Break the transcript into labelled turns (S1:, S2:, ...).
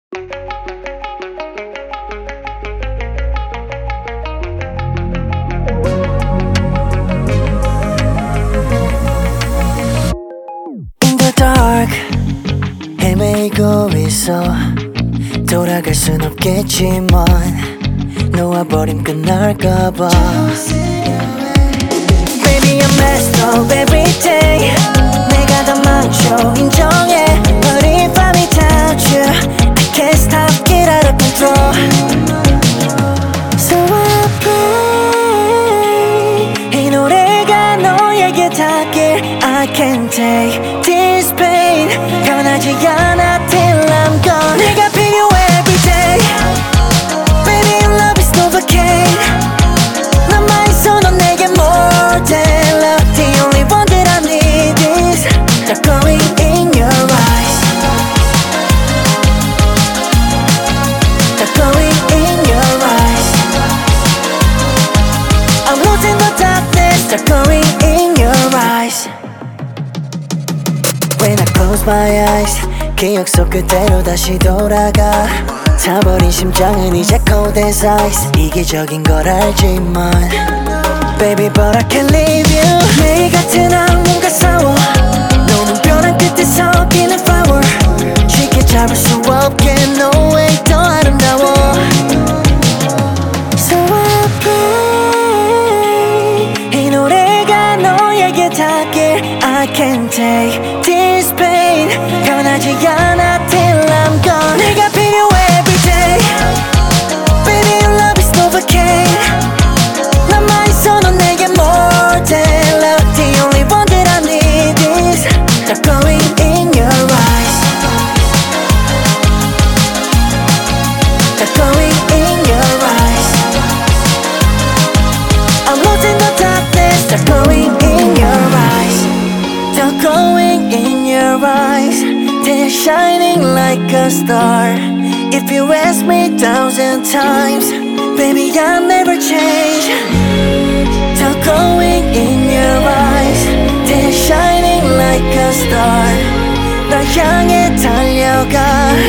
S1: In the dark 헤매이고 있어 돌아갈 순 없겠지만 놓아버림 끝날까봐 Baby I'm messed up every day 내가 다 망쳐 인정해 But if I'm without you I can't stop get out of control So I pray 이 노래가 너에게 닿길 I can't take this pain 변하지 않아 till I'm gone 네가 필요해 everyday Baby your love is Novocaine 남아있어 넌 내게 more than love The only one that I need is the glowing in your eyes The glowing in your eyes I'm losing the darkness The glowing in your eyes When I close my eyes 기억 속 그대로 다시 돌아가 타버린 심장은 이제 cold as ice 이기적인 걸 알지만 Baby but I can't leave you 매일 같은 악몽과 싸워 너는 변한 끝에서 피는 flower 쉽게 잡을 수 없게 No way 더 아름다워 So I pray 이 노래가 너에게 닿길 I can't take this pain 변하지 않아 till I'm gone 네가 필요해 everyday Baby your love is Novocaine 남아있어 넌 내게 more than love The only one that I need is the glowing in your eyes The glowing in your eyes I'm losing the darkness The glowing in your eyes The glowing in your eyes They're shining like a star If you ask me 1,000 times Baby I'll never change The glowing in your eyes They're shining like a star 널 향해 달려가